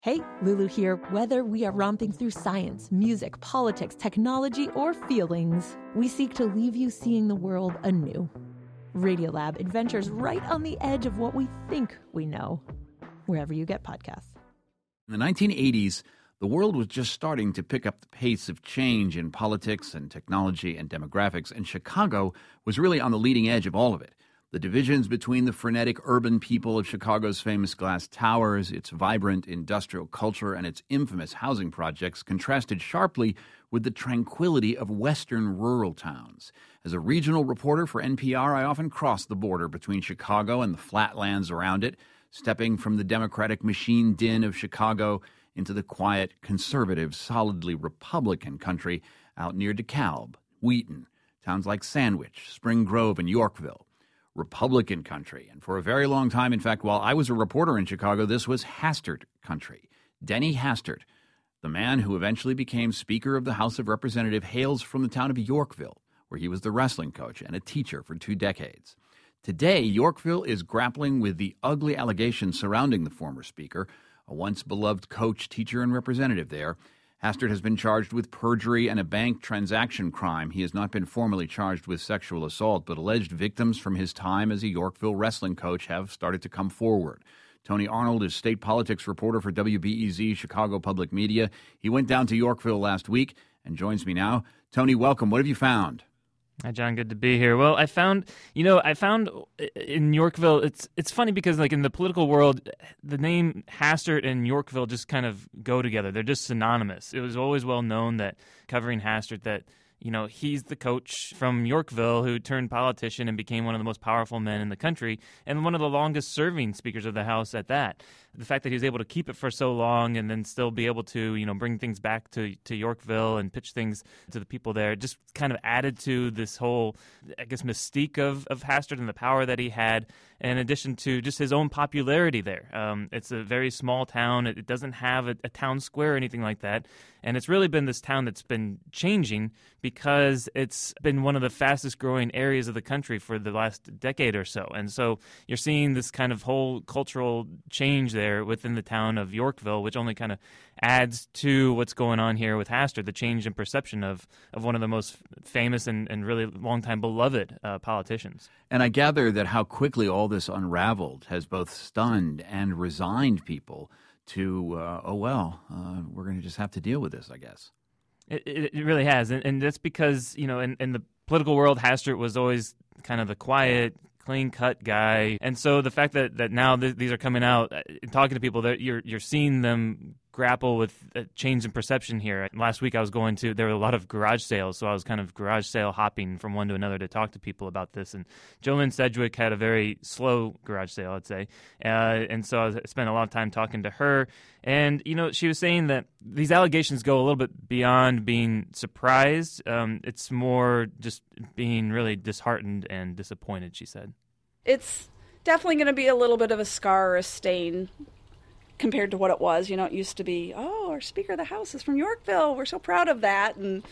Hey, Lulu here. Whether we are romping through science, music, politics, technology, or feelings, we seek to leave you seeing the world anew. Radiolab adventures right on the edge of what we think we know, wherever you get podcasts. In the 1980s, the world was just starting to pick up the pace of change in politics and technology and demographics, and Chicago was really on the leading edge of all of it. The divisions between the frenetic urban people of Chicago's famous glass towers, its vibrant industrial culture, and its infamous housing projects contrasted sharply with the tranquility of western rural towns. As a regional reporter for NPR, I often crossed the border between Chicago and the flatlands around it, stepping from the Democratic machine din of Chicago into the quiet, conservative, solidly Republican country out near DeKalb, Wheaton, towns like Sandwich, Spring Grove, and Yorkville. Republican country. And for a very long time, in fact, while I was a reporter in Chicago, this was Hastert country. Denny Hastert, the man who eventually became Speaker of the House of Representatives, hails from the town of Yorkville, where he was the wrestling coach and a teacher for 2 decades. Today, Yorkville is grappling with the ugly allegations surrounding the former Speaker, a once beloved coach, teacher, and representative there. Hastert has been charged with perjury and a bank transaction crime. He has not been formally charged with sexual assault, but alleged victims from his time as a Yorkville wrestling coach have started to come forward. Tony Arnold is state politics reporter for WBEZ Chicago Public Media. He went down to Yorkville last week and joins me now. Tony, welcome. What have you found? Hi, John. Good to be here. Well, I found in Yorkville, it's funny because, like, in the political world, the name Hastert and Yorkville just kind of go together. They're just synonymous. It was always well known that covering Hastert that, he's the coach from Yorkville who turned politician and became one of the most powerful men in the country and one of the longest-serving speakers of the House at that. The fact that he was able to keep it for so long and then still be able to, bring things back to Yorkville and pitch things to the people there just kind of added to this whole, I guess, mystique of Hastert and the power that he had, in addition to just his own popularity there. It's a very small town. It doesn't have a town square or anything like that. And it's really been this town that's been changing because it's been one of the fastest growing areas of the country for the last decade or so. And so you're seeing this kind of whole cultural change there within the town of Yorkville, which only kind of adds to what's going on here with Hastert, the change in perception of one of the most famous and really long-time beloved politicians. And I gather that how quickly all this unraveled has both stunned and resigned people to, we're going to just have to deal with this, I guess. It really has. And that's because, in the political world, Hastert was always kind of the quiet, clean-cut guy. And so the fact that now these are coming out and talking to people, that you're seeing them grapple with a change in perception here. Last week there were a lot of garage sales, so I was kind of garage sale hopping from one to another to talk to people about this. And JoLynn Sedgwick had a very slow garage sale, I'd say. And so I spent a lot of time talking to her. And, she was saying that these allegations go a little bit beyond being surprised. It's more just being really disheartened and disappointed, she said. It's definitely going to be a little bit of a scar or a stain compared to what it was. It used to be, our Speaker of the House is from Yorkville. We're so proud of that. And,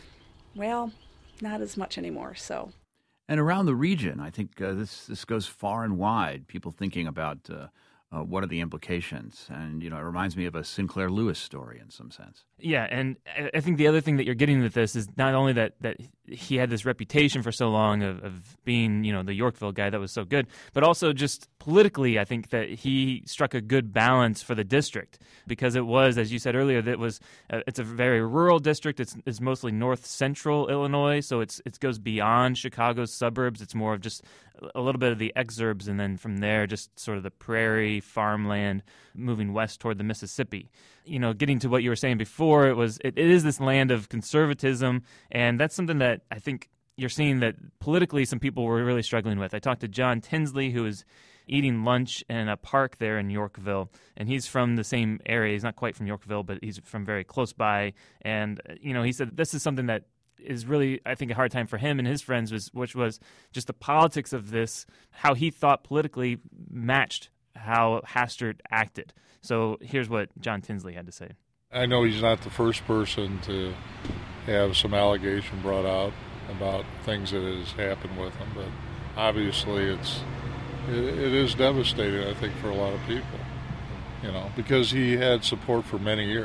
well, not as much anymore, so. And around the region, I think this goes far and wide, people thinking about what are the implications. And, it reminds me of a Sinclair Lewis story in some sense. Yeah, and I think the other thing that you're getting with this is not only that he had this reputation for so long of being, the Yorkville guy that was so good, but also just politically, I think that he struck a good balance for the district because it was, as you said earlier, it's a very rural district. It's mostly north central Illinois, so it goes beyond Chicago's suburbs. It's more of just a little bit of the exurbs, and then from there, just sort of the prairie farmland moving west toward the Mississippi. Getting to what you were saying before, it is this land of conservatism, and that's something that I think you're seeing that politically some people were really struggling with. I talked to John Tinsley, who is eating lunch in a park there in Yorkville, and he's from the same area. He's not quite from Yorkville, but he's from very close by, and he said this is something that is really, I think, a hard time for him and his friends, which was just the politics of this, how he thought politically matched how Hastert acted. So here's what John Tinsley had to say. I know he's not the first person to have some allegation brought out about things that has happened with him, but obviously it is devastating, I think, for a lot of people. because he had support for many years.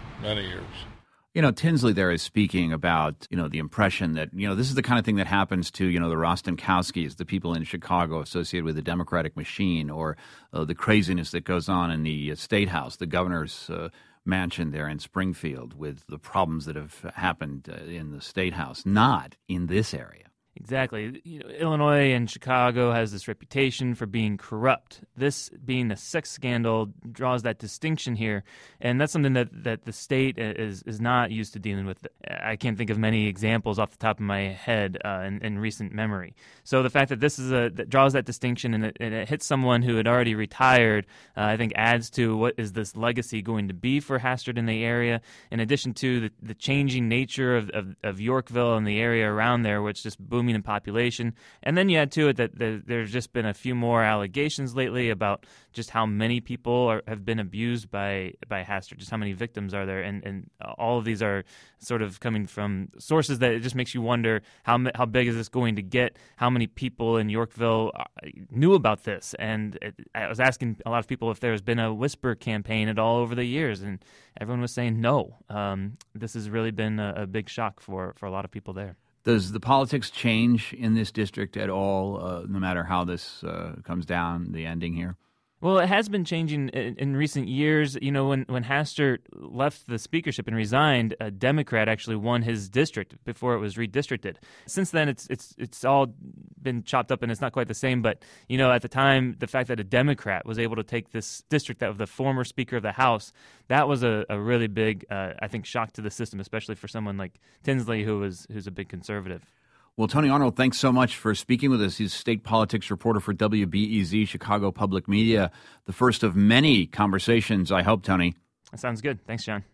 Tinsley there is speaking about, the impression that, this is the kind of thing that happens to, the Rostenkowskis, the people in Chicago associated with the Democratic machine, or the craziness that goes on in the State House, the governor's mansion there in Springfield, with the problems that have happened in the State House, not in this area. Exactly. Illinois and Chicago has this reputation for being corrupt. This being a sex scandal draws that distinction here, and that's something that the state is not used to dealing with. I can't think of many examples off the top of my head in recent memory. So the fact that this is that draws that distinction and it hits someone who had already retired, I think adds to what is this legacy going to be for Hastert in the area, in addition to the changing nature of Yorkville and the area around there, which just booming in population. And then you add to it that there's just been a few more allegations lately about just how many people have been abused by Hastert, just how many victims are there, and all of these are sort of coming from sources that it just makes you wonder how big is this going to get, how many people in Yorkville knew about this. And I was asking a lot of people if there's been a whisper campaign at all over the years, and everyone was saying no. This has really been a big shock for a lot of people there. Does the politics change in this district at all, no matter how this comes down, the ending here? Well, it has been changing in recent years. When Hastert left the speakership and resigned, a Democrat actually won his district before it was redistricted. Since then, it's all been chopped up, and it's not quite the same. But, at the time, the fact that a Democrat was able to take this district of the former Speaker of the House, that was a really big, I think, shock to the system, especially for someone like Tinsley, who's a big conservative. Well, Tony Arnold, thanks so much for speaking with us. He's state politics reporter for WBEZ, Chicago Public Media. The first of many conversations, I hope, Tony. That sounds good. Thanks, John.